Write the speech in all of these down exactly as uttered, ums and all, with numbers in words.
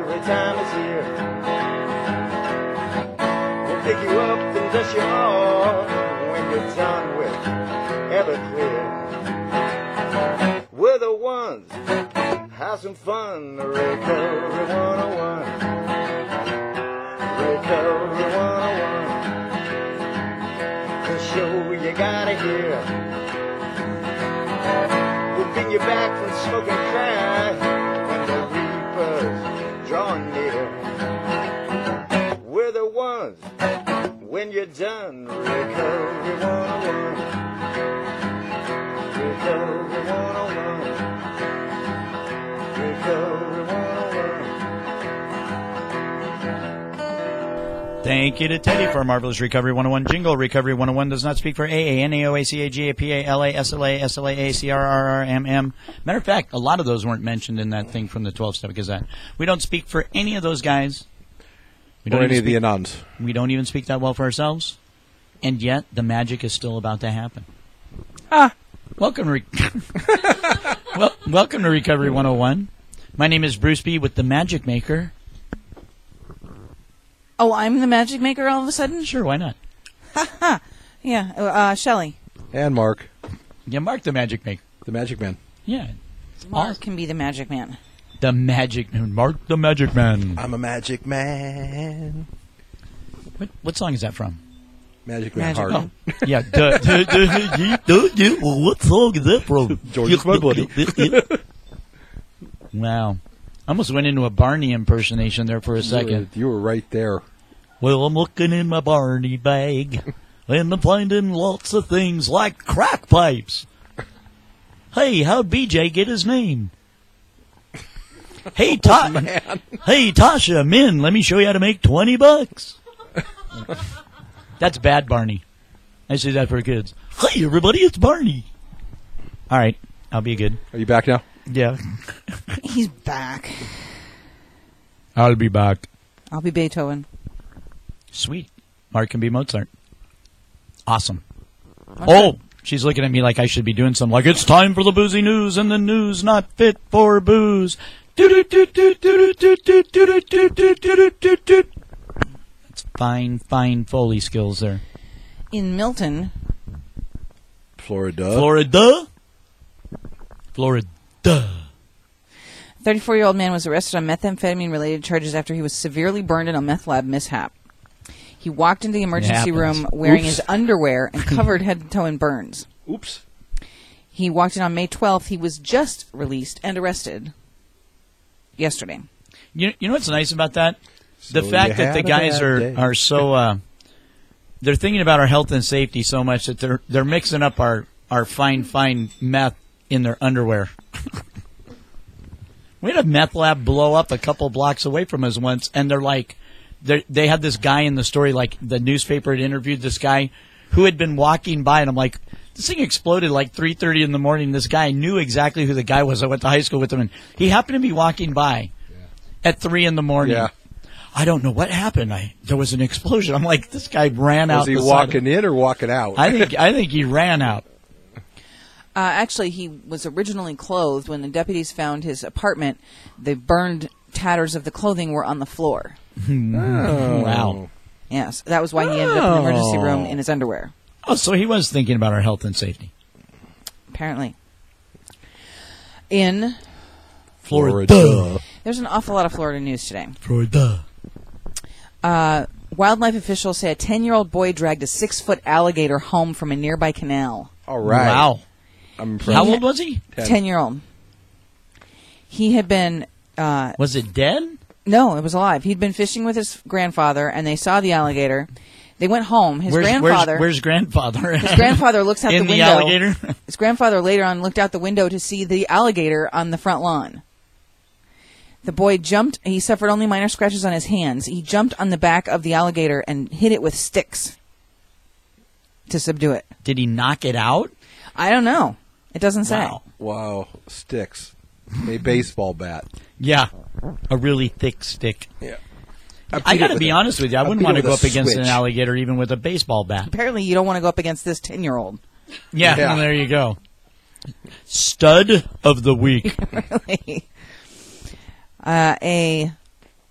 every time it's here. We'll pick you up and dust you off when you're done with Everclear. We're the ones, have some fun, Recovery one oh one. Recovery one oh one. The show you gotta hear. We'll bring you back from smoking crack when the reaper's drawing near. We're the ones, when you're done, Recovery one oh one. Recovery one oh one. Recovery one oh one. Thank you to Teddy for a marvelous Recovery one oh one jingle. Recovery one oh one does not speak for A A, N A O A, C A G A, P A, L A, S L A, S L A A, C R R R, M M. Matter of fact, a lot of those weren't mentioned in that thing from the twelve-Step Gazette. We don't speak for any of those guys. We don't or any speak, of the Anons. We don't even speak that well for ourselves. And yet, the magic is still about to happen. Ah. Welcome to, Re- well, welcome to Recovery one oh one. My name is Bruce B. with the Magic Maker. Oh, I'm the Magic Maker all of a sudden? Sure, why not? Ha ha. Yeah, uh, Shelley. And Mark. Yeah, Mark the Magic Maker. The Magic Man. Yeah. Mark Awesome. can be the Magic Man. The Magic Man. Mark the Magic Man. I'm a Magic Man. What, what song is that from? Magic Man Magic Heart. Man. Oh, yeah. Duh, duh, duh, duh, duh, duh. Well, what song is that from? George's my buddy. Wow. I almost went into a Barney impersonation there for a second. You were, you were right there. Well, I'm looking in my Barney bag, and I'm finding lots of things like crack pipes. Hey, how'd B J get his name? Hey, Ta- Oh, man. Hey, Tasha, Min, let me show you how to make twenty bucks. That's bad, Barney. I say that for kids. Hey, everybody, it's Barney. All right, I'll be good. Are you back now? Yeah. He's back. I'll be back. I'll be Beethoven. Sweet. Mark can be Mozart. Awesome. Oh, she's looking at me like I should be doing something like, it's time for the boozy news, and the news not fit for booze. That's fine, fine Foley skills there. In Milton, Florida. Florida? Florida. thirty-four-year-old man was arrested on methamphetamine-related charges after he was severely burned in a meth lab mishap. He walked into the emergency happens. room wearing Oops. his underwear and covered head to toe in burns. Oops. He walked in on May twelfth. He was just released and arrested yesterday. You, you know what's nice about that? The So fact you that the had a guys bad are, day. are so, uh, they're thinking about our health and safety so much that they're they're mixing up our, our fine, fine meth in their underwear. We had a meth lab blow up a couple blocks away from us once, and they're like, they're, they had this guy in the story, like the newspaper had interviewed this guy who had been walking by, and I'm like, this thing exploded like three thirty in the morning. This guy knew exactly who the guy was. I went to high school with him, and he happened to be walking by at three in the morning. Yeah. I don't know what happened. I there was an explosion. I'm like, this guy ran out. Was he the side walking of- in or walking out? I think I think he ran out. Uh, actually, he was originally clothed. When the deputies found his apartment, the burned tatters of the clothing were on the floor. Oh. Wow. Yes, that was why he ended up in the emergency room in his underwear. Oh, so he was thinking about our health and safety. Apparently. In Florida. There's an awful lot of Florida news today. Florida. Uh, wildlife officials say a ten-year-old boy dragged a six-foot alligator home from a nearby canal. All right. Wow. I'm impressed. How old was he? Ten. Ten-year-old. He had been... Uh, Was it dead? no, it was alive. He'd been fishing with his grandfather, and they saw the alligator. They went home. His where's, grandfather... Where's, where's grandfather? his grandfather looks out In the the window. alligator? His grandfather later on looked out the window to see the alligator on the front lawn. The boy jumped. He suffered only minor scratches on his hands. He jumped on the back of the alligator and hit it with sticks to subdue it. Did he knock it out? I don't know. It doesn't say. Wow. Wow. Sticks. A baseball bat. Yeah. A really thick stick. Yeah. I got to be honest with you. I I'll wouldn't beat want it to go with up a against an switch. alligator even with a baseball bat. Apparently, you don't want to go up against this ten-year-old. Yeah, Yeah. there you go. Stud of the week. Really. Uh, a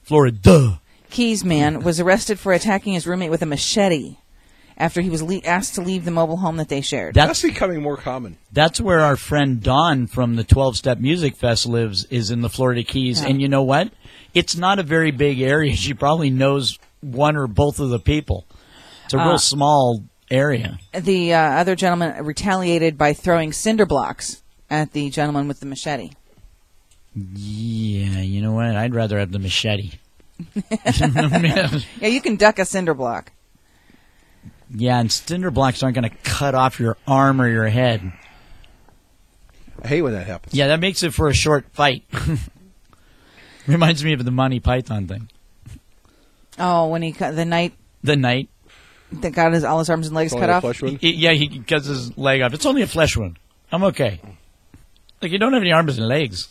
Florida. Keys man was arrested for attacking his roommate with a machete after he was le- asked to leave the mobile home that they shared. That's That's becoming more common. that's where our friend Dawn from the twelve-Step Music Fest lives, is in the Florida Keys. Yeah. And you know what? It's not a very big area. She probably knows one or both of the people. It's a real Uh, small area. The uh, other gentleman retaliated by throwing cinder blocks at the gentleman with the machete. Yeah, you know what? I'd rather have the machete. Yeah, you can duck a cinder block. Yeah, and cinder blocks aren't going to cut off your arm or your head. I hate when that happens. Yeah, that makes it for a short fight. Reminds me of the Monty Python thing. Oh, when he cut the night The night. that got his all his arms and legs Only cut a off. flesh wound? He- yeah, he cuts his leg off. It's only a flesh wound. I'm okay. Like, you don't have any arms and legs.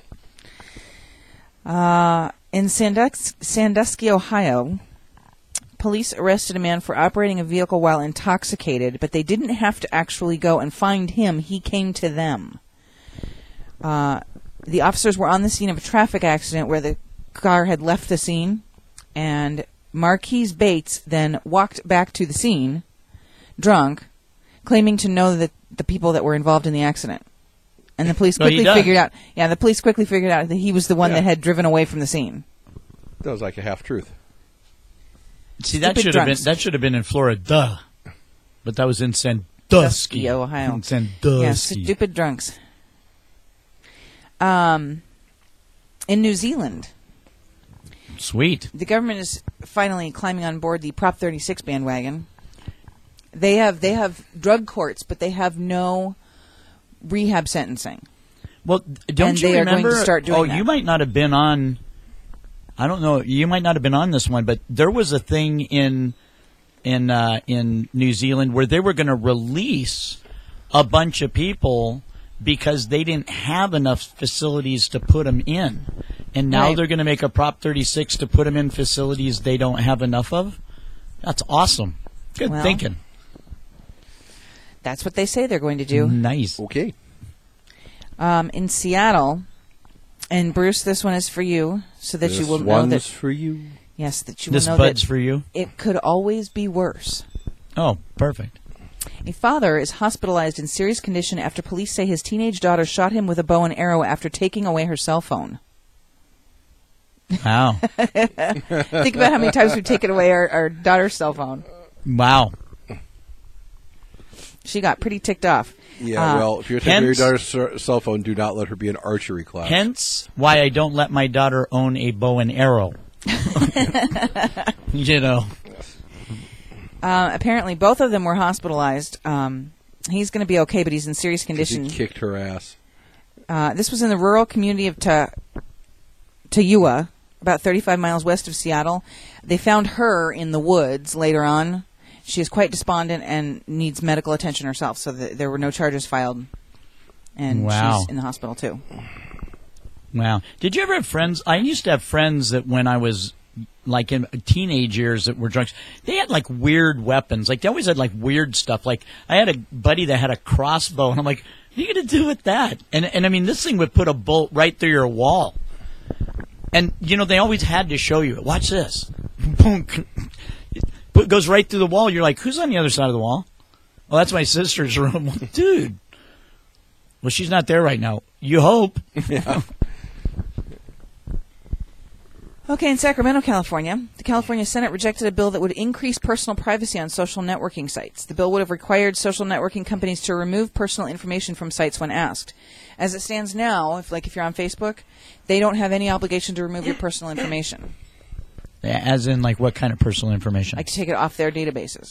Uh, in Sandus- Sandusky, Ohio, police arrested a man for operating a vehicle while intoxicated, but they didn't have to actually go and find him. He came to them. Uh, the officers were on the scene of a traffic accident where the car had left the scene, and Marquise Bates then walked back to the scene, drunk, claiming to know that the people that were involved in the accident. And the police Well, he quickly does. figured out. Yeah, the police quickly figured out that he was the one Yeah. that had driven away from the scene. That was like a half truth. See, that Stupid should have been drunks. that should have been in Florida, but that was in Sandusky, Sandusky, Ohio. Sandusky. Yeah, stupid drunks. Um, in New Zealand, Sweet. the government is finally climbing on board the Prop thirty-six bandwagon. They have they have drug courts, but they have no rehab sentencing. Well, don't And you they are going remember? to start doing oh, that. you might not have been on. I don't know. You might not have been on this one, but there was a thing in in uh, in New Zealand where they were going to release a bunch of people because they didn't have enough facilities to put them in, and now Right. they're going to make a Prop thirty-six to put them in facilities they don't have enough of. That's awesome. Good Well, thinking. That's what they say they're going to do. Nice. Okay. Um, in Seattle, and Bruce, this one is for you, so that this you will know one's that for you. yes, that you This will know bud's that for you. it could always be worse. Oh, perfect. A father is hospitalized in serious condition after police say his teenage daughter shot him with a bow and arrow after taking away her cell phone. Wow. Think about how many times we've taken away our, our daughter's cell phone. Wow. She got pretty ticked off. Yeah, Uh, well, if you're taking your hence- daughter's cer- cell phone, do not let her be in archery class. Hence why I don't let my daughter own a bow and arrow. You know. Uh, apparently, both of them were hospitalized. Um, he's going to be okay, but he's in serious 'Cause condition. he kicked her ass. Uh, this was in the rural community of Ta- Tayua, about thirty-five miles west of Seattle. They found her in the woods later on. She is quite despondent and needs medical attention herself, so th- there were no charges filed. And Wow. she's in the hospital, too. Wow. Did you ever have friends? I used to have friends that when I was like in teenage years that were drunks, they had like weird weapons. Like they always had like weird stuff. Like I had a buddy that had a crossbow, and I'm like, what are you going to do with that? And and I mean, this thing would put a bolt right through your wall. And, you know, they always had to show you it. Watch this. Boom. It goes right through the wall. You're like, who's on the other side of the wall? Well, that's my sister's room. Well, dude. Well, she's not there right now. You hope. Yeah. Okay, in Sacramento, California, the California Senate rejected a bill that would increase personal privacy on social networking sites. The bill would have required social networking companies to remove personal information from sites when asked. As it stands now, if like if you're on Facebook, they don't have any obligation to remove your personal information, As in, like, what kind of personal information? like to take it off their databases.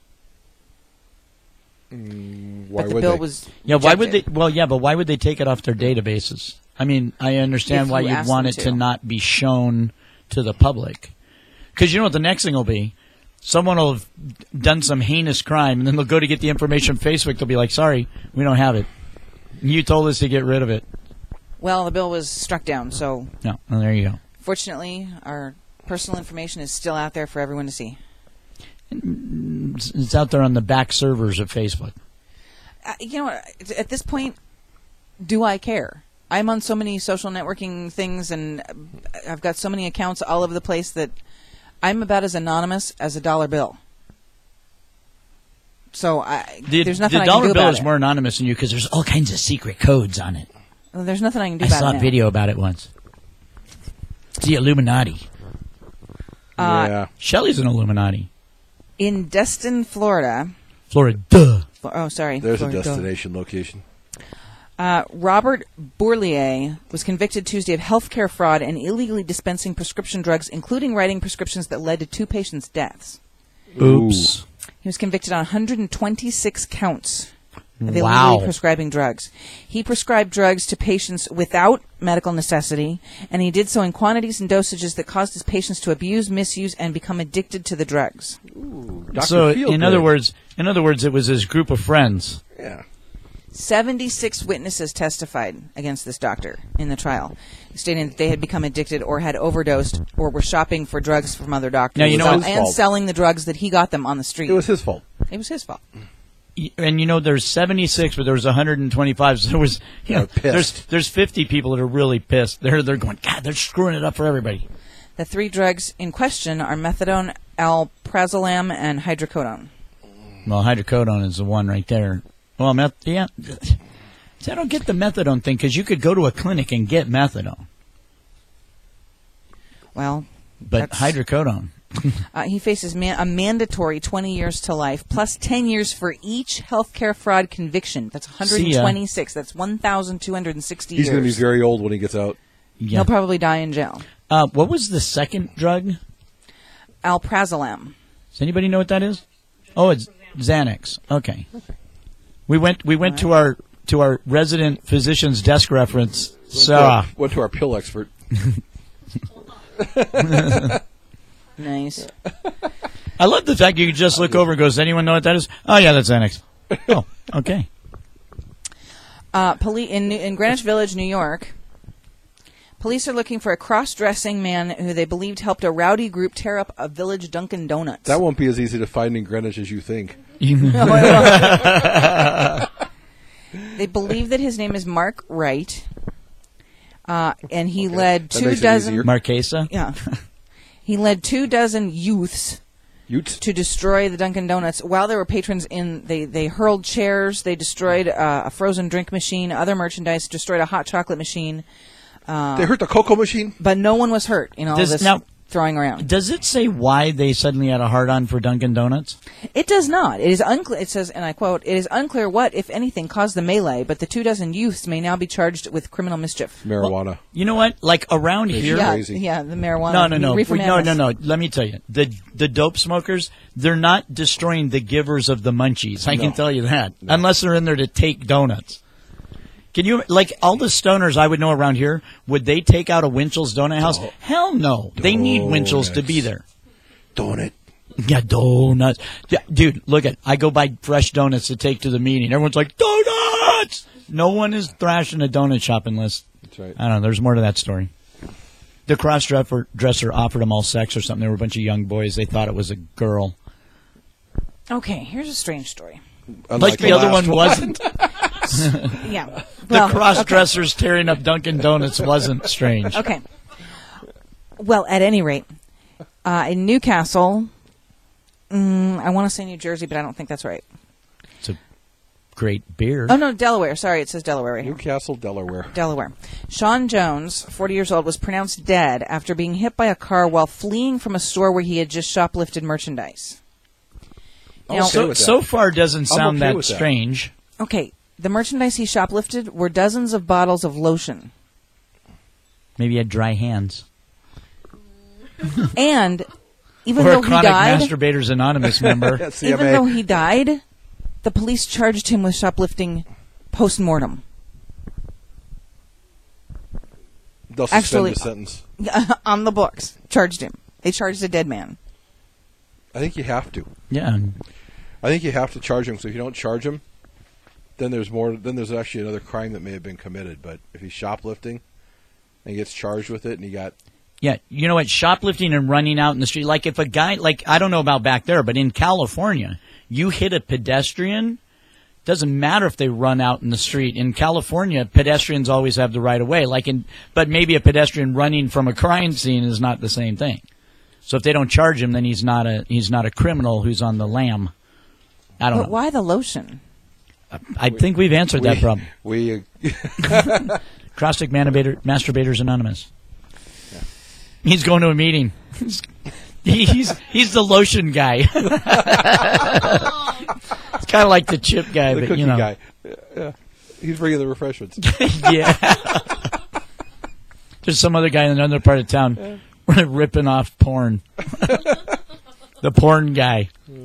Why but the would bill they? was Yeah, why would they? rejected. Well, yeah, but why would they take it off their databases? I mean, I understand If why you you'd ask want them it to. to. not be shown to the public. Because you know what the next thing will be? Someone will have done some heinous crime, and then they'll go to get the information from Facebook. They'll be like, sorry, we don't have it. You told us to get rid of it. Well, the bill was struck down, so No, well, there you go. fortunately, our personal information is still out there for everyone to see. It's, it's out there on the back servers of Facebook. Uh, you know what? At this point, do I care? I'm on so many social networking things, and I've got so many accounts all over the place that I'm about as anonymous as a dollar bill. So I, The, there's nothing the I can dollar do bill about is it. more anonymous than you because there's all kinds of secret codes on it. Well, there's nothing I can do I about saw it a now. video about it once. It's the Illuminati. Uh, yeah. Shelley's an Illuminati. In Destin, Florida. Florida. Flo- Oh, sorry. There's Florida. a destination location. Uh, Robert Bourlier was convicted Tuesday of healthcare fraud and illegally dispensing prescription drugs, including writing prescriptions that led to two patients' deaths. Oops. He was convicted on one hundred twenty-six counts of Wow. illegally prescribing drugs. He prescribed drugs to patients without medical necessity, and he did so in quantities and dosages that caused his patients to abuse, misuse, and become addicted to the drugs. Ooh, Doctor So, Feelgood. in other words, in other words, it was his group of friends. yeah. seventy-six witnesses testified against this doctor in the trial, stating that they had become addicted or had overdosed or were shopping for drugs from other doctors. Now, you know So- what- and fault. selling the drugs that he got them on the street. It was his fault. It was his fault. Y- And you know, there's seventy-six, but there was one hundred twenty-five. So there was, you know, They're there's pissed. there's fifty people that are really pissed. They're they're going, God, they're screwing it up for everybody. The three drugs in question are methadone, alprazolam, and hydrocodone. Well, hydrocodone is the one right there. Well, meth, yeah. See, I don't get the methadone thing because you could go to a clinic and get methadone, Well, but That's- hydrocodone. uh, he faces man- a mandatory twenty years to life plus ten years for each healthcare fraud conviction. That's one hundred twenty-six. That's one thousand two hundred sixty He's years. going to be very old when he gets out. Yeah. He'll probably die in jail. Uh, what was the second drug? Alprazolam. Does anybody know what that is? Oh, it's Xanax. Okay. We went we went to our to our resident physician's desk reference. Sarah. Went to our pill expert. Nice. I love the fact you could just look over and go, does anyone know what that is? Oh, yeah, that's Xanax. Oh, okay. Uh, poli- in, in Greenwich Village, New York, police are looking for a cross-dressing man who they believed helped a rowdy group tear up a village Dunkin' Donuts. That won't be as easy to find in Greenwich as you think. They believe that his name is Mark Wright, uh, and he Okay. led That two makes it dozen. easier. Marquesa? Yeah, he led two dozen youths Utes. to destroy the Dunkin' Donuts. While there were patrons in, they, they hurled chairs, they destroyed uh, a frozen drink machine, other merchandise, destroyed a hot chocolate machine, They hurt the cocoa machine? but no one was hurt in all Does- this now- throwing around. Does it say why they suddenly had a hard-on for Dunkin' Donuts? It does not. It is unclear. It says, and I quote, "It is unclear what, if anything, caused the melee, but the two dozen youths may now be charged with criminal mischief." Marijuana. You know what? Like, around Makes here... you Yeah, crazy. yeah, the marijuana. No, no, no. Reefer no, no, madness. no. Let me tell you. The the dope smokers, they're not destroying the givers of the munchies. I can No. tell you that. Unless they're in there to take donuts. Can you, like, all the stoners I would know around here, would they take out a Winchell's Donut House? Hell no. They need Winchell's to be there. Donut. Yeah, donuts. Yeah, dude, look at, I go buy fresh donuts to take to the meeting. Everyone's like, donuts! No one is thrashing a donut shop unless, That's right. I don't know, there's more to that story. The cross-dresser dresser offered them all sex or something. They were a bunch of young boys. They thought it was a girl. Okay, here's a strange story. Unlike Like the other last one wasn't. Yeah. The Well, cross-dressers tearing up Dunkin' Donuts wasn't strange. Okay. Well, at any rate, uh, in Newcastle, mm, I want to say New Jersey, but I don't think that's right. It's a great beer. Oh no, Delaware. Sorry, it says Delaware right here. Newcastle, Delaware. Delaware. Sean Jones, forty years old, was pronounced dead after being hit by a car while fleeing from a store where he had just shoplifted merchandise. I'm Now- okay So, with that. so far doesn't I'm sound okay that with that. strange. Okay, the merchandise he shoplifted were dozens of bottles of lotion. Maybe he had dry hands. And even Or though a he Chronic died, Masturbators Anonymous member. Yeah, C M A. even though he died, the police charged him with shoplifting post-mortem. They'll suspend Actually- the sentence. On the books. Charged him. They charged a dead man. I think you have to. Yeah. I think you have to charge him. So if you don't charge him, then there's more. Then there's actually another crime that may have been committed. But if he's shoplifting and he gets charged with it, and he got Yeah, you know what? Shoplifting and running out in the street. Like if a guy, like I don't know about back there, but in California, you hit a pedestrian, doesn't matter if they run out in the street. In California, pedestrians always have the right of way. Like in, but maybe a pedestrian running from a crime scene is not the same thing. So if they don't charge him, then he's not a he's not a criminal who's on the lam. I don't But know. why the lotion? I think we've answered that problem. We uh, Cross-stick masturbator, Masturbators Anonymous. He's going to a meeting. He, he's he's the lotion guy. It's kind of like the chip guy, the but cookie you know. guy. Yeah, yeah. He's bringing the refreshments. Yeah. There's some other guy in another part of town ripping off porn. The porn guy.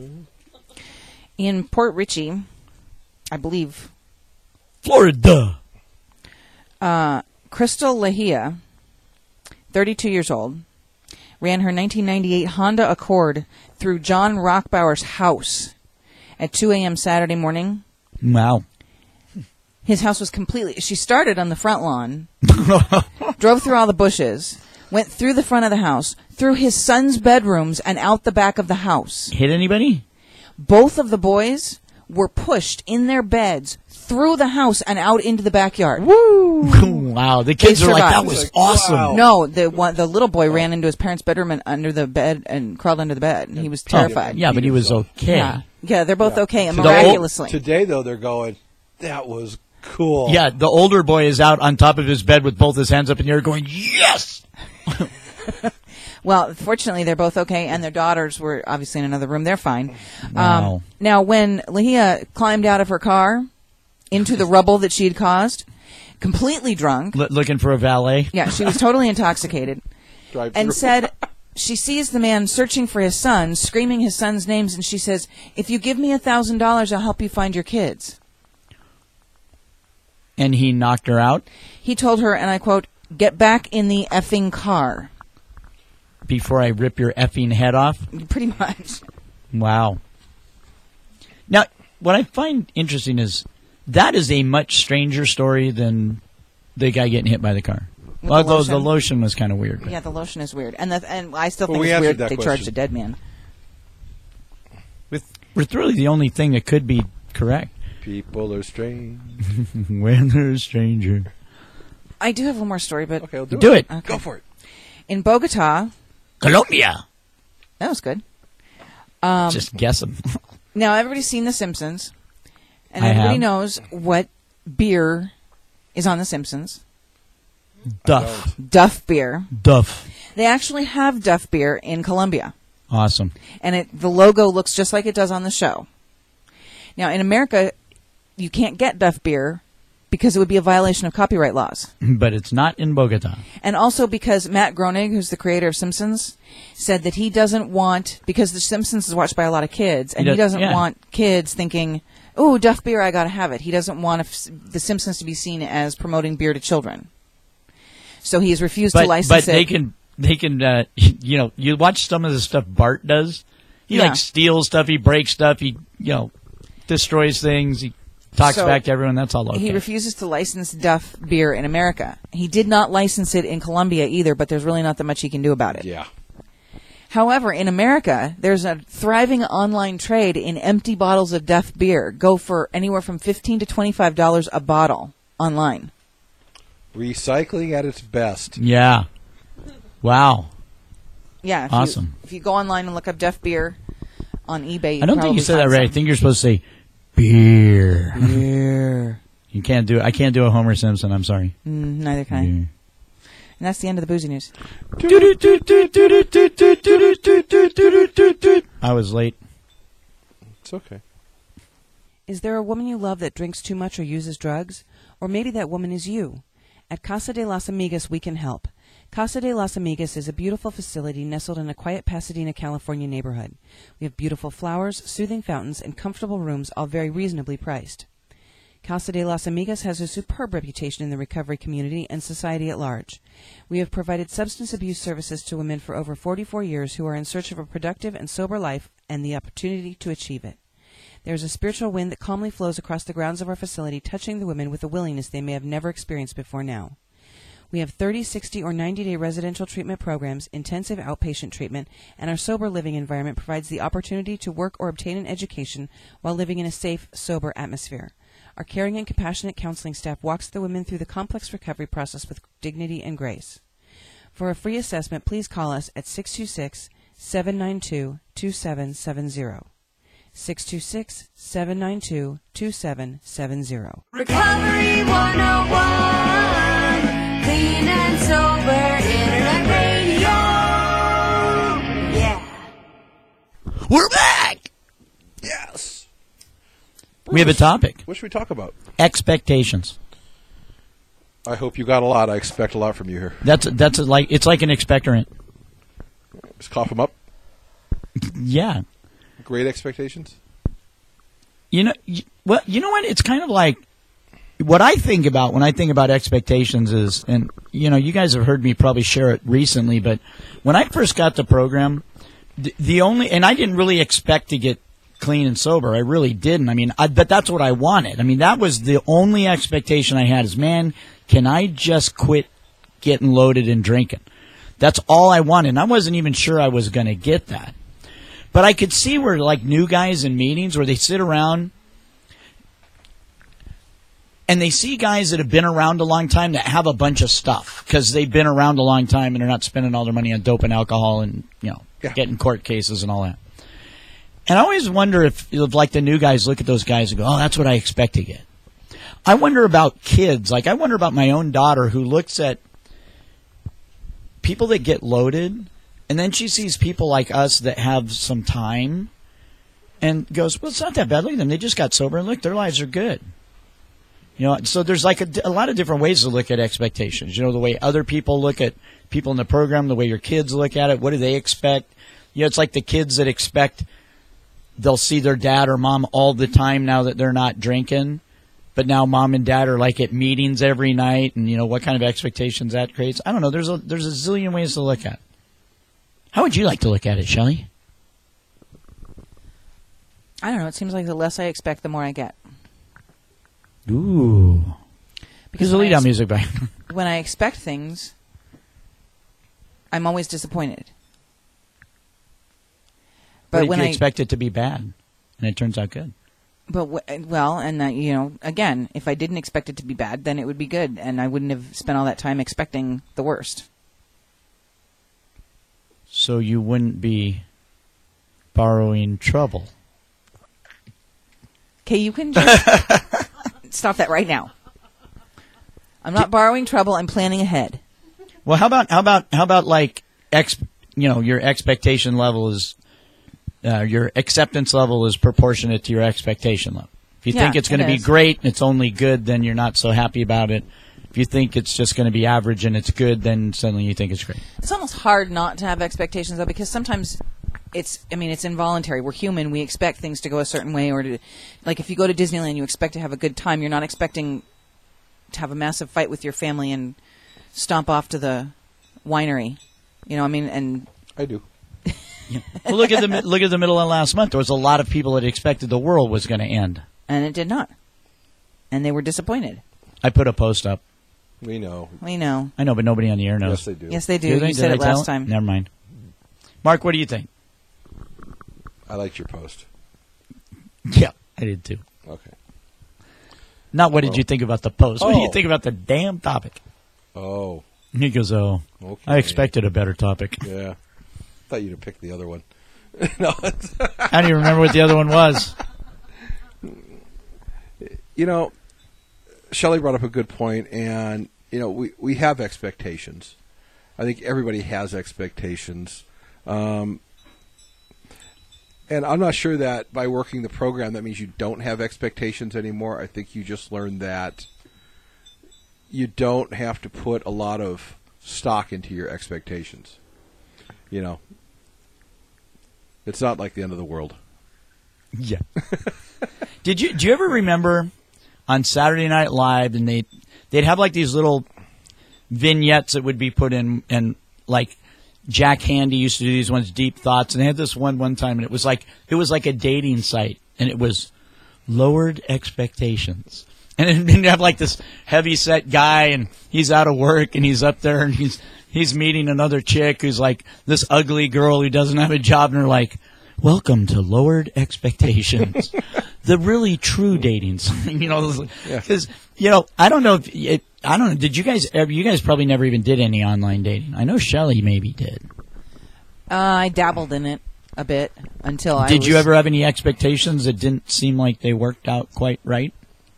In Port Richey, I believe, Florida. uh, Crystal Lahia, thirty-two years old, ran her nineteen ninety-eight Honda Accord through John Rockbauer's house at two a.m. Saturday morning. Wow. His house was completely... She started on the front lawn, drove through all the bushes, went through the front of the house, through his son's bedrooms, and out the back of the house. Hit anybody? Both of the boys were pushed in their beds through the house and out into the backyard. Woo! Wow. The kids They are like, that survived. was Like, awesome. wow. No, the one, the little boy ran into his parents' bedroom and under the bed and crawled under the bed. And he was terrified. Yeah, but he was okay. yeah, yeah, they're both Yeah. okay, and So the old- miraculously. Today, though, they're going, that was cool. Yeah, the older boy is out on top of his bed with both his hands up in the air going, yes! Well, fortunately, they're both okay, and their daughters were obviously in another room. They're fine. Wow. Um, now, when Lahia climbed out of her car into the rubble that she had caused, completely drunk, L- looking for a valet. yeah, she was totally intoxicated, Drive and through. said she sees the man searching for his son, screaming his son's names, and she says, "If you give me a thousand dollars, I'll help you find your kids." And he knocked her out He told her, and I quote, "Get back in the effing car." before I rip your effing head off. Pretty much. Wow. Now, what I find interesting is that is a much stranger story than the guy getting hit by the car. With Although the the lotion? lotion was kind of weird. but- Yeah, the lotion is weird, and the, and I still Well, think we it's answered weird that they charged question. a dead man. With, with really the only thing that could be correct. People are strange. When they're a stranger. I do have one more story, but Okay, I'll do, Do it. Okay. Go for it. in Bogota, Colombia. that was good. Um, Just guess them. now everybody's seen The Simpsons, and I everybody have. knows what beer is on The Simpsons. Duff. Duff beer. Duff. They actually have Duff beer in Colombia, Awesome. and it the logo looks just like it does on the show. Now in America, you can't get Duff beer because it would be a violation of copyright laws. But it's not in Bogota. And also because Matt Groening, who's the creator of Simpsons, said that he doesn't want, because The Simpsons is watched by a lot of kids, and He he, does- doesn't yeah. want kids thinking, "Oh, Duff beer, I gotta have it." He doesn't want if, The Simpsons to be seen as promoting beer to children. So he has refused But, to license but it. they can, they can, uh, you know, you watch some of the stuff Bart does. He Yeah. like steals stuff, he breaks stuff, he, you know, destroys things, he talks So, back to everyone. That's all okay. He refuses to license Duff beer in America. He did not license it in Colombia either, but there's really not that much he can do about it. Yeah. However, in America, there's a thriving online trade in empty bottles of Duff beer. Go for anywhere from fifteen to twenty-five dollars a bottle online. Recycling at its best. Yeah. Wow. Yeah, if Awesome. You, if you go online and look up Duff beer on eBay, I don't think you said that find right. I some. think you're supposed to say beer. beer. You can't do it. I can't do a Homer Simpson. I'm sorry. Mm, neither can I. Beer. And that's the end of the boozy news. I was late. It's okay. Is there a woman you love that drinks too much or uses drugs? Or maybe that woman is you. At Casa de las Amigas, we can help. Casa de las Amigas is a beautiful facility nestled in a quiet Pasadena, California neighborhood. We have beautiful flowers, soothing fountains, and comfortable rooms, all very reasonably priced. Casa de las Amigas has a superb reputation in the recovery community and society at large. We have provided substance abuse services to women for over forty-four years who are in search of a productive and sober life and the opportunity to achieve it. There is a spiritual wind that calmly flows across the grounds of our facility, touching the women with a willingness they may have never experienced before now. We have thirty, sixty, or ninety-day residential treatment programs, intensive outpatient treatment, and our sober living environment provides the opportunity to work or obtain an education while living in a safe, sober atmosphere. Our caring and compassionate counseling staff walks the women through the complex recovery process with dignity and grace. For a free assessment, please call us at six two six, seven nine two, two seven seven zero. six two six, seven nine two, two seven seven zero. Recovery one oh one, clean and sober internet radio. Yeah. We're back. Yes. We have a topic. What should we talk about? Expectations. I hope you got a lot. I expect a lot from you here. That's that's like it's like an expectorant. Just cough them up. Yeah. Great expectations. You know, you, well, you know what? It's kind of like what I think about when I think about expectations is, and you know, you guys have heard me probably share it recently, but when I first got the program, the, the only, and I didn't really expect to get clean and sober. I really didn't. I mean, I, but that's what I wanted. I mean, that was the only expectation I had is, man, can I just quit getting loaded and drinking? That's all I wanted. And I wasn't even sure I was going to get that. But I could see where, like, new guys in meetings where they sit around and they see guys that have been around a long time that have a bunch of stuff because they've been around a long time and they're not spending all their money on dope and alcohol and, you know, Yeah. getting court cases and all that. And I always wonder if, if, like, the new guys look at those guys and go, oh, that's what I expect to get. I wonder about kids. Like, I wonder about my own daughter who looks at people that get loaded, and then she sees people like us that have some time and goes, well, it's not that bad. Look at them. They just got sober, and look, their lives are good. You know, so there's like a, a lot of different ways to look at expectations. You know, the way other people look at people in the program, the way your kids look at it, what do they expect? You know, it's like the kids that expect they'll see their dad or mom all the time now that they're not drinking. But now mom and dad are like at meetings every night, and you know what kind of expectations that creates. I don't know. There's a there's a zillion ways to look at it. How would you like to look at it, Shelley? I don't know. It seems like the less I expect, the more I get. Ooh. Because the when I lead out ex- music back. When I expect things, I'm always disappointed. But But if when you I expect it to be bad, and it turns out good. But w- well, and that, you know, again, if I didn't expect it to be bad, then it would be good, and I wouldn't have spent all that time expecting the worst. So you wouldn't be borrowing trouble. Okay, you can just stop that right now. I'm not borrowing trouble. I'm planning ahead. Well, how about how about how about like ex, you know, your expectation level is uh, your acceptance level is proportionate to your expectation level. If you Yeah, think it's going to it be is. great and it's only good, then you're not so happy about it. If you think it's just going to be average and it's good, then suddenly you think it's great. It's almost hard not to have expectations, though, because sometimes it's, I mean, it's involuntary. We're human. We expect things to go a certain way, or to, like if you go to Disneyland, you expect to have a good time. You're not expecting to have a massive fight with your family and stomp off to the winery. You know, I mean, and I do. Well, look at the mi- look at the middle of last month. There was a lot of people that expected the world was going to end. and it did not, and they were disappointed. I put a post up. We know. We know. I know, but nobody on the air knows. Yes, they do. Yes, they do. Do they? You Did said I it tell last time. Never mind. Mark, what do you think? I liked your post. Yeah, I did too. Okay. Not what did Well- you think about the post? What do you Oh. think about the damn topic? Oh, And he goes, oh, okay. I expected a better topic. Yeah. Thought you'd have picked the other one. No, it's- I don't even remember what the other one was. you know, Shelley brought up a good point, and you know, we we have expectations. I think everybody has expectations, um, and I'm not sure that by working the program that means you don't have expectations anymore. I think you just learn that you don't have to put a lot of stock into your expectations. You know, it's not like the end of the world. Yeah. Did you do you ever remember on Saturday Night Live, and they they'd have like these little vignettes that would be put in, and like Jack Handy used to do these ones, Deep Thoughts, and they had this one one time, and it was like it was like a dating site, and it was lowered expectations, And then you have like this heavy set guy, and he's out of work, and he's up there, and he's he's meeting another chick who's like this ugly girl who doesn't have a job, and they're like, "Welcome to Lowered Expectations, the really true dating." You know, because you know, I don't know if it, I don't know. Did you guys ever? You guys probably never even did any online dating. I know Shelley maybe did. Uh, I dabbled in it a bit until I Did was, you ever have any expectations that didn't seem like they worked out quite right?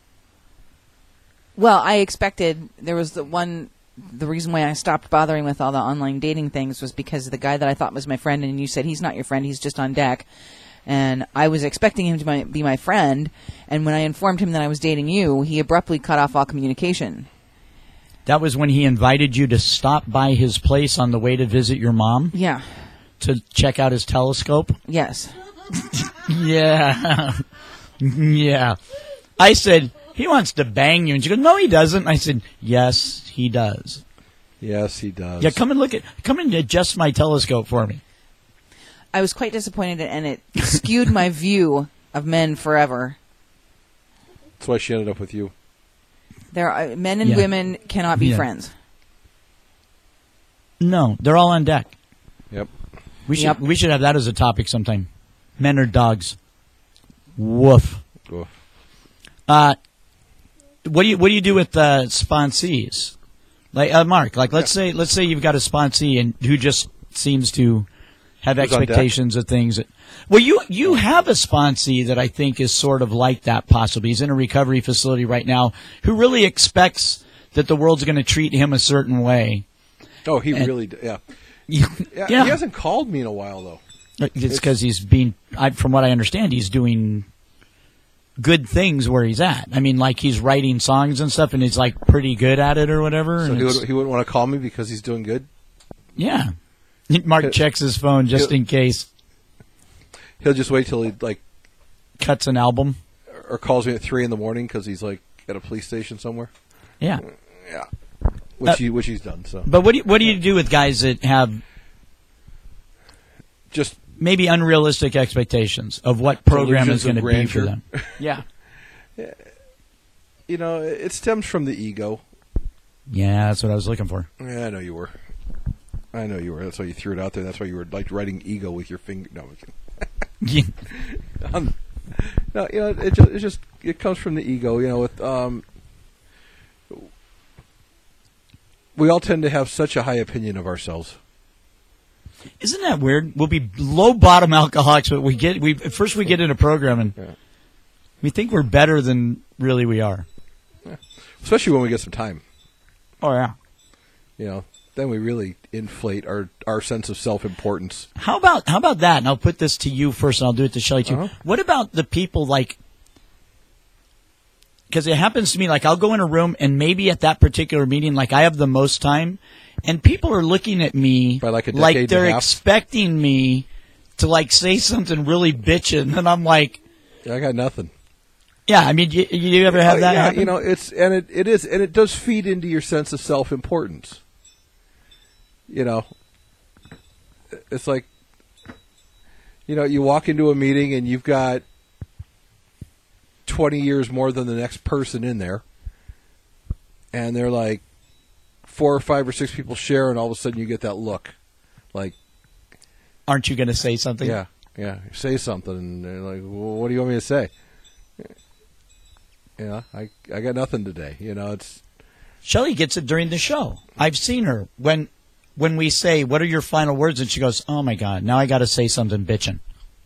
Well, I expected there was the one. The reason why I stopped bothering with all the online dating things was because the guy that I thought was my friend, and you said he's not your friend, he's just on deck. And I was expecting him to my, be my friend, and when I informed him that I was dating you, he abruptly cut off all communication. That was when he invited you to stop by his place on the way to visit your mom Yeah. to check out his telescope? Yes. Yeah. Yeah. I said, he wants to bang you. And she goes, no, he doesn't. I said, yes, he does. Yes, he does. Yeah, come and look at, come and adjust my telescope for me. I was quite disappointed, and it skewed my view of men forever. That's why she ended up with you. There are, men and Yeah. women cannot be Yeah. friends. No, they're all on deck. Yep. We should, Yep. we should have that as a topic sometime. Men or dogs. Woof. Oof. Uh, what do you what do you do with uh, sponsees? Like uh, Mark, like let's say let's say you've got a sponsee and who just seems to have Who's on deck? expectations of things. That, well, you you have a sponsee that I think is sort of like that. Possibly, he's in a recovery facility right now, who really expects that the world's going to treat him a certain way. Oh, he And- really. d- Yeah. yeah, yeah. He hasn't called me in a while though. it's because he's being. I, from what I understand, he's doing good things where he's at. I mean, like he's writing songs and stuff, and he's like pretty good at it or whatever. So and he, it's- would, he wouldn't want to call me because he's doing good. yeah, Mark checks his phone just in case. He'll just wait till he like Cuts an album. or calls me at three in the morning because he's like at a police station somewhere. Yeah, Yeah. Which Uh, he which he's done. So but what do you, what do you do with guys that have just maybe unrealistic expectations of what program is Delusions going of to be for grandeur. them? Yeah, you know, it stems from the ego. yeah, that's what I was looking for. Yeah, I know you were. I know you were. That's why you threw it out there. That's why you were like writing ego with your finger. No, I'm kidding. um, no, you know, it just, it just it comes from the ego. You know, with um, we all tend to have such a high opinion of ourselves. Isn't that weird? We'll be low bottom alcoholics, but we get we first we get in a program and Yeah. we think we're better than really we are. Especially when we get some time. Oh yeah. You know, then we really inflate our, our sense of self-importance. How about how about that? And I'll put this to you first, and I'll do it to Shelley too. Uh-huh. What about the people like? Because it happens to me, like I'll go in a room and maybe at that particular meeting, like I have the most time, and people are looking at me By like a decade and a they're half? expecting me to like say something really bitchin', and I'm like, Yeah, I got nothing. yeah. I mean, you, you ever have Uh, that yeah, happen? you know, it's and it, it is and it does feed into your sense of self-importance. You know, it's like, you know, you walk into a meeting and you've got twenty years more than the next person in there, and they're like four or five or six people share, and all of a sudden you get that look, like, Aren't you going to say something? yeah, yeah, say something, and they're like, well, what do you want me to say? Yeah, I I got nothing today. You know, it's Shelley gets it during the show. I've seen her when when we say, "What are your final words?" and she goes, "Oh my God, now I got to say something bitchin'."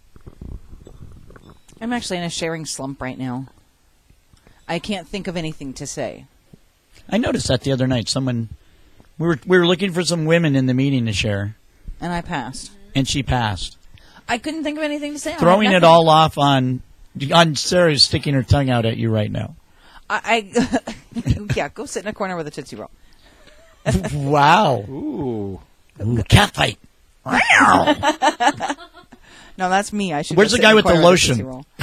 I'm actually in a sharing slump right now. I can't think of anything to say. I noticed that the other night. Someone we were we were looking for some women in the meeting to share, And I passed. and she passed, I couldn't think of anything to say. I had throwing it nothing. all off on on Sarah's sticking her tongue out at you right now. I, I yeah, go sit in a corner with a Tootsie Roll. Wow, ooh. Ooh, cat fight. No, that's me. I should. Where's go the sit guy in with the corner lotion? Tootsie Roll.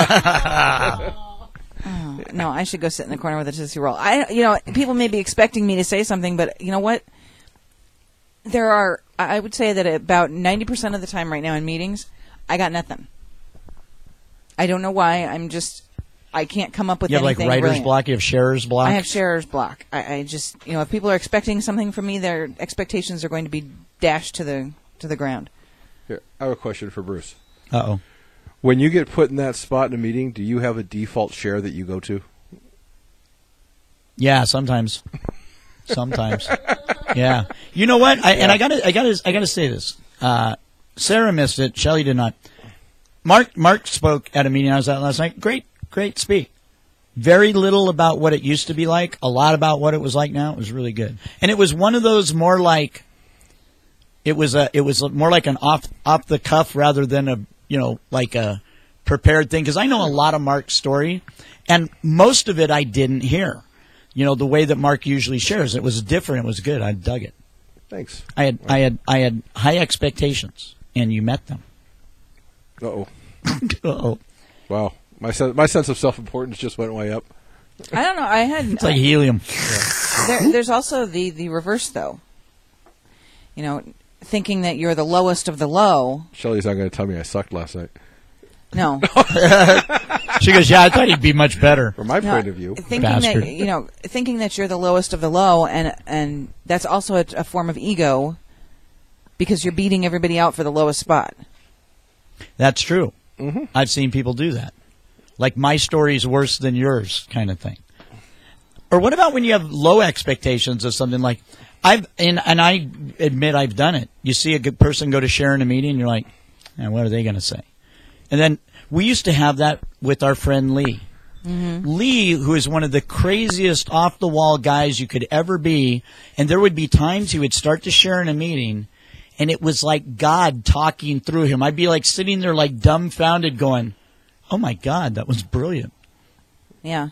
Oh, no, I should go sit in the corner with a Tootsie Roll. I, you know, people may be expecting me to say something, but you know what? There are. I would say that about ninety percent of the time right now in meetings, I got nothing. I don't know why. I'm just. I can't come up with You have like anything writer's brilliant. block. You have sharer's block. I have sharer's block. I, I just, you know, if people are expecting something from me, their expectations are going to be dashed to the to the ground. Here, I have a question for Bruce. Uh oh. When you get put in that spot in a meeting, do you have a default share that you go to? Yeah, sometimes. Sometimes. Yeah. You know what? I, and I gotta, I gotta, I gotta say this. Uh, Sarah missed it. Shelley did not. Mark, Mark spoke at a meeting I was at last night. Great, great speak. Very little about what it used to be like. A lot about what it was like now. It was really good. And it was one of those more like, it was a, it was more like an off, off the cuff rather than a, you know, like a prepared thing. Cause I know a lot of Mark's story and most of it I didn't hear. You know, the way that Mark usually shares. It was different. It was good. I dug it. Thanks. I had, I had, I had high expectations, and you met them. Uh-oh. Uh-oh. Wow. My sen- my sense of self-importance just went way up. I don't know. I had. It's like helium. There, there's also the, the reverse, though. You know, thinking that you're the lowest of the low. Shelley's not going to tell me I sucked last night. No. She goes, yeah, I thought he'd be much better. From my No, point of view. thinking Bastard. that you know, thinking that you're the lowest of the low, and and that's also a, a form of ego, because you're beating everybody out for the lowest spot. That's true. Mm-hmm. I've seen people do that. Like, my story's worse than yours kind of thing. Or what about when you have low expectations of something like, I've, and, and I admit I've done it. You see a good person go to share in a meeting, and you're like, eh, what are they going to say? And then we used to have that with our friend Lee. Mm-hmm. Lee, who is one of the craziest off-the-wall guys you could ever be, and there would be times he would start to share in a meeting, and it was like God talking through him. I'd be like sitting there like dumbfounded going, oh my God, that was brilliant. Yeah.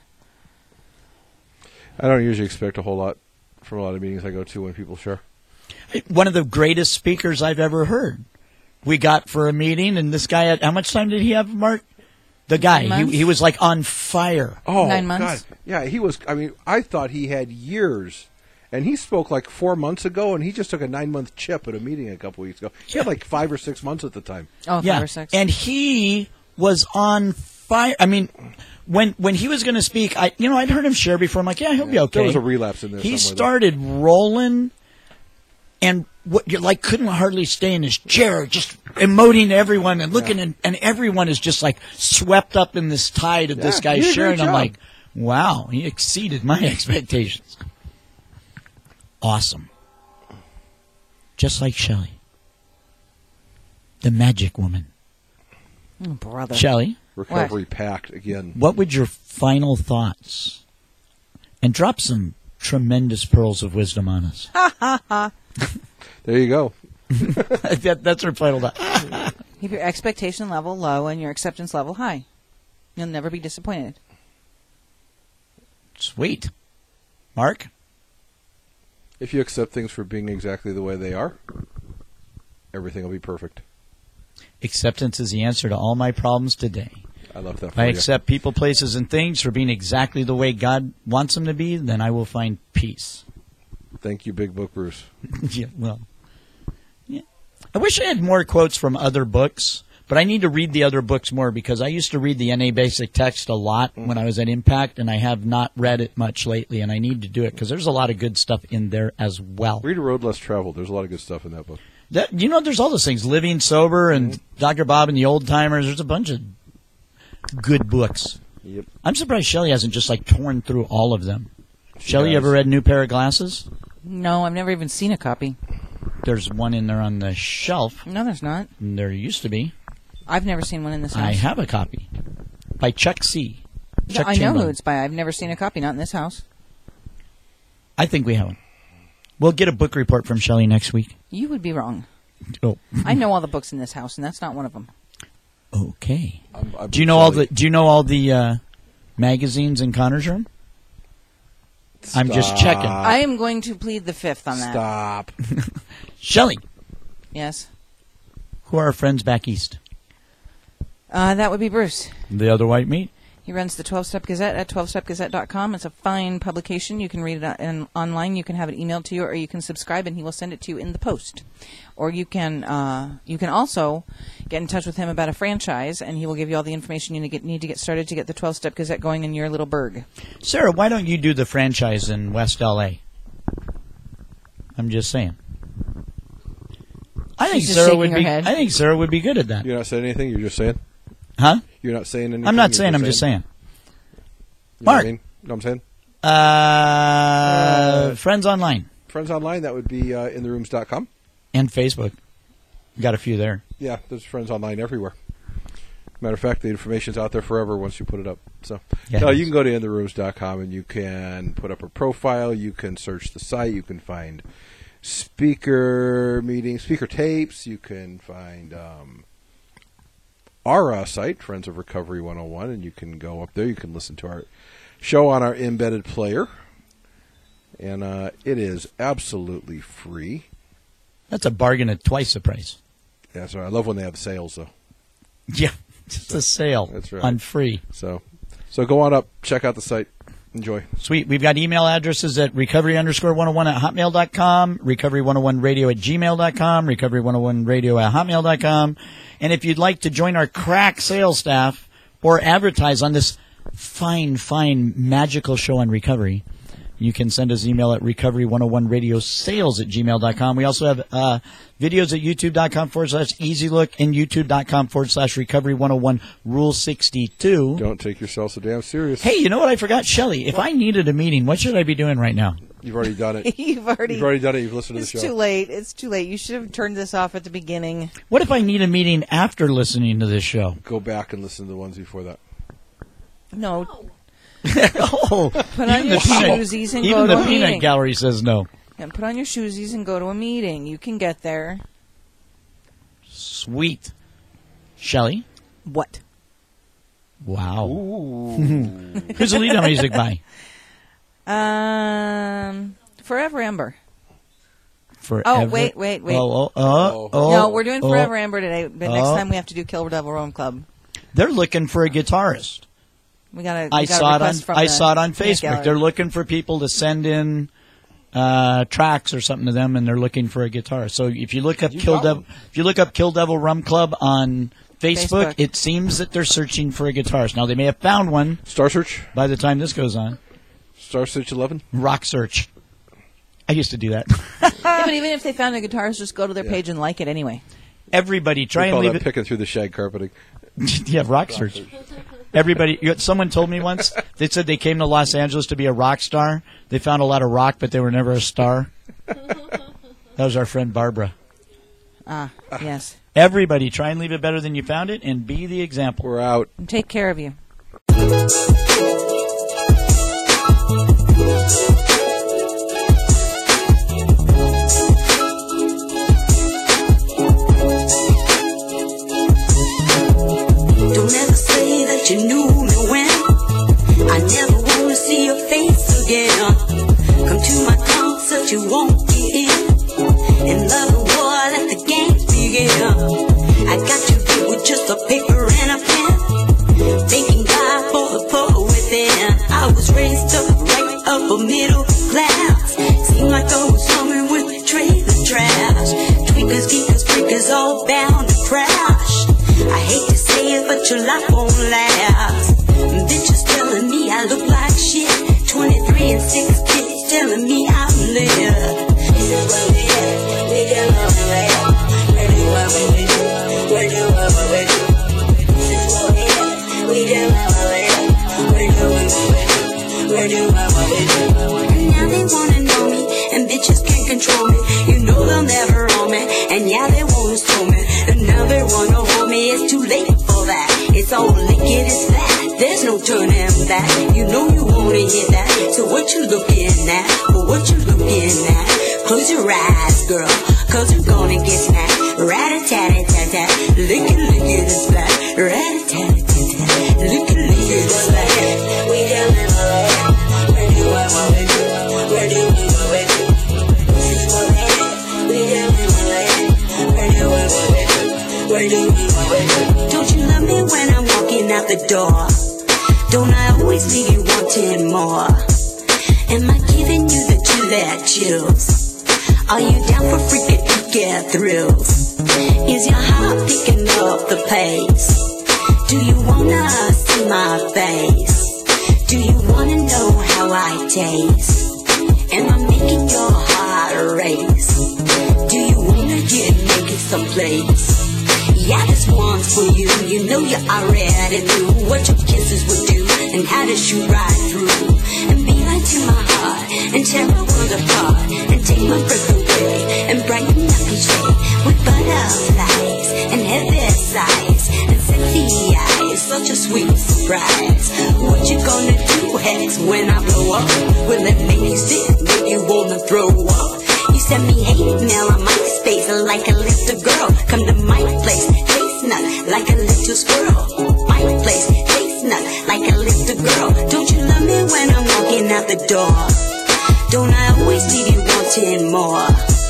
I don't usually expect a whole lot from a lot of meetings I go to when people share. One of the greatest speakers I've ever heard. We got for a meeting, and this guy had, how much time did he have, Mark? The guy, Nine he, months? he was like on fire. Oh, Nine months? God. Yeah, he was, I mean, I thought he had years. And he spoke like four months ago, and he just took a nine-month chip at a meeting a couple weeks ago. He had like five or six months at the time. Oh, five Yeah, or six. and he was on fire. I mean, when when he was going to speak, I you know I'd heard him share before. I'm like, yeah, he'll be okay. There was a relapse in there He somewhere, though. started rolling, and what you like couldn't hardly stay in his chair, just emoting to everyone and looking, and, and everyone is just like swept up in this tide of this Yeah, guy he did a sharing. great I'm job. like, wow, he exceeded my expectations. Awesome. Just like Shelley. The magic woman. Oh, brother. Shelley, Recovery packed again. what would your final thoughts? And drop some tremendous pearls of wisdom on us. There you go. that, that's our final thought. Keep your expectation level low and your acceptance level high. You'll never be disappointed. Sweet. Mark? If you accept things for being exactly the way they are, everything will be perfect. Acceptance is the answer to all my problems today. I love that If for I you. accept people, places, and things for being exactly the way God wants them to be, then I will find peace. Thank you, Big Book Bruce. Yeah, well, yeah. I wish I had more quotes from other books, but I need to read the other books more because I used to read the N A Basic Text a lot when I was at Impact, and I have not read it much lately, and I need to do it because there's a lot of good stuff in there as well. Read A Road Less Traveled. There's a lot of good stuff in that book. That, you know, there's all those things, Living Sober and Doctor Bob and the Old Timers. There's a bunch of good books. Yep. I'm surprised Shelley hasn't just like torn through all of them. She Shelley, you has. ever read New Pair of Glasses? No, I've never even seen a copy. There's one in there on the shelf. No, there's not. There used to be. I've never seen one in this house. I have a copy by Chuck C. No, Chuck I know who Chamberlain. it's by. I've never seen a copy. Not in this house. I think we have one. We'll get a book report from Shelley next week. You would be wrong. Oh, I know all the books in this house, and that's not one of them. okay. I'm, I'm Do you know all Shelley. the Do you know all the uh, magazines in Connor's room? I'm just checking. I am going to plead the fifth on that. Stop. Shelley, Yes. who are our friends back east? Uh, that would be Bruce. The other white meat. He runs the twelve-Step Gazette at twelve step gazette dot com. It's a fine publication. You can read it on, in, online. You can have it emailed to you, or you can subscribe, and he will send it to you in the post. Or you can uh, you can also get in touch with him about a franchise, and he will give you all the information you need to get, need to get started to get the twelve-Step Gazette going in your little burg. Sarah, why don't you do the franchise in West L A? I'm just saying. I think She's just Sarah shaking would her be. head. I think Sarah would be good at that. You're not saying anything. You're just saying. Huh? You're not saying anything. I'm not you're saying. I'm just saying. You know what Mark. I mean? You know what I'm saying? Uh, friends online Friends online. That would be uh, in the rooms dot com. and Facebook. Got a few there. Yeah, there's friends online everywhere. Matter of fact, the information's out there forever once you put it up. So, Yeah, no, it is. you can go to in the rooms dot com and you can put up a profile. You can search the site. You can find speaker meetings, speaker tapes. You can find um, our uh, site, Friends of Recovery one oh one, and you can go up there. You can listen to our show on our embedded player, and uh, it is absolutely free. That's a bargain at twice the price. Yeah, so I love when they have sales, though. Yeah, it's a sale That's right. on free. So, so go on up, check out the site, enjoy. Sweet. We've got email addresses at recovery underscore one oh one at hotmail dot com, recovery one oh one radio at gmail dot com, recovery one oh one radio at hotmail dot com. And if you'd like to join our crack sales staff or advertise on this fine, fine, magical show on recovery, you can send us email at recovery one oh one radio sales at gmail dot com. We also have uh, videos at youtube dot com forward slash easy look and youtube dot com forward slash recovery one oh one rule sixty-two. Don't take yourself so damn serious. Hey, you know what I forgot? Shelley, if I needed a meeting, what should I be doing right now? You've already done it. You've already, You've already done it. You've listened to the It's show. too late. It's too late. You should have turned this off at the beginning. What if I need a meeting after listening to this show? Go back and listen to the ones before that. No, oh, put on your shoesies and even go the to a peanut meeting. gallery says no. And put on your shoesies and go to a meeting. You can get there. Sweet. Shelley? What? Wow. Who's the lead on music by? Um, Forever Ember. Forever. Oh, wait, wait, wait. Oh, oh, oh, oh, no, we're doing oh. Forever Ember today, but next Oh. time we have to do Kill Devil Rome Club. They're looking for a guitarist. We got a. I saw it on. I saw it on Facebook. Gallery. They're looking for people to send in uh, tracks or something to them, and they're looking for a guitarist. So if you look up You Kill got Devil, one. if you look up Kill Devil Rum Club on Facebook, Facebook. it seems that they're searching for a guitarist. Now they may have found one Star Search? by the time this goes on. Star Search eleven? Rock search. I used to do that. Yeah, but even if they found a guitarist, just go to their page and like it anyway. Everybody try We and call leave that it. picking through the shag carpeting. Yeah, rock search. Everybody, you, someone told me once, they said they came to Los Angeles to be a rock star. They found a lot of rock, but they were never a star. That was our friend Barbara. Ah, yes. Everybody, try and leave it better than you found it, and be the example. We're out. And take care of you. Don't ever say that you knew me when I never wanna see your face again. Come to my concert, you won't get in. In love and war, let the games begin. I got you beat with just a paper and a pen. Thanking God for the poet within. I was raised up right upper middle class. Seemed like I was humming with trailer trash. Tweakers, geekers, freakers, all bound to crash. I hate to say it, but your life won't last. Bitches telling me I look like shit. twenty-three and six kids telling me I'm lit. This is what we do. We do what we do. We do what we do. We do what we do. This is what we do. We do what we do. We do what we do. We do what we do. And now they wanna know me, and bitches can't control me. You know they'll never own me, and yeah they wanna stole me. And now they wanna hold me. It's too late for that. It's all liquid, it's that. There's no turning back. You know you wanna hit that. So what you looking at? Well, what you looking at? Close your eyes, girl, cause you're gonna get smacked. Rat-a-tat-a-tat-tat. Lick it, lick it, and splat. Rat-a-tat-a-tat-tat. Lick it, lick it, and splat. We down in the land. We're doing what we do. We're doing what we do. This is what we do. We down in the land. We're doing what we do. We're doing what we do. Don't you love me when I'm walking out the door? Don't I always leave you wanting more? Am I giving you the two-that chills? Are you down for freaking get thrills? Is your heart picking up the pace? Do you wanna see my face? Do you wanna know how I taste? Am I making your heart race? Do you wanna get naked someplace? Yeah, this one's for you. You know you already knew what your kisses would do and how to shoot right through and be like to my heart and tear our world apart and take my breath away and brighten up each day with butterflies and heavy sighs and sexy eyes. Such a sweet surprise. What you gonna do, Hex, when I blow up? Will it make you sick, make you wanna throw up? You send me hate mail on MySpace like a little girl. Come to my place, taste nut like a little squirrel. My place, taste nut like a little girl. Don't you love me when I'm walking out the door? Don't I always leave you wanting more?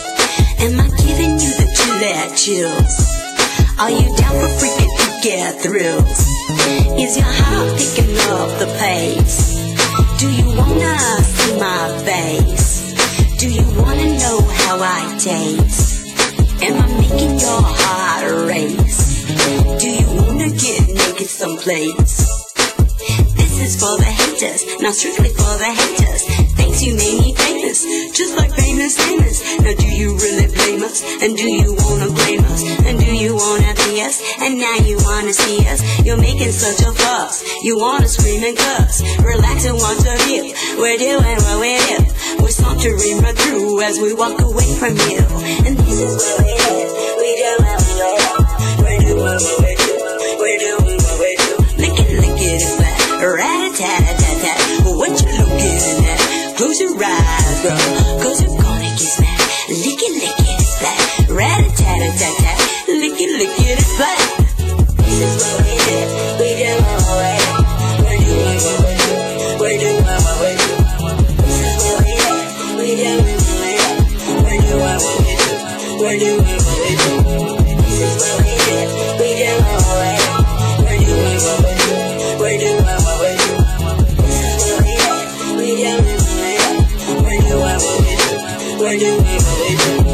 Am I giving you the two-that chills? Are you down for freaking get thrills? Is your heart picking up the pace? Do you wanna see my face? Do you wanna know how I taste? Am I making your heart race? Do you wanna get naked someplace? This is for the haters, not strictly for the haters. Thanks, you made me famous, just like famous famous. Now do you really blame us? And do you wanna blame us? And do you wanna be us? And now you wanna see us? You're making such a fuss. You wanna scream and cuss. Relax and want to view. We're doing what we do. We're sauntering right through as we walk away from you. And this is what we do. We do what we do. We're doing what we do. We're doing what we do. Lick it, lick it, and flat. Rat-a-tat-tat-tat. What you looking at? Close your eyes, girl, cause you're gonna get smacked. Lick it, lick it, it's flat. Rat-a-tat-a-tat-tat. Lick it, lick it, it's flat. This is what we do. We do what we do. We're doing what we do. We're doing what we do. This is what we do. We do what we do. We're doing what we do. We're doing what we do. This is what we do. We do what we do. We're doing what we do. We're doing what we do. This is what we do. We do what we do. We're doing what we do. We're doing what we do.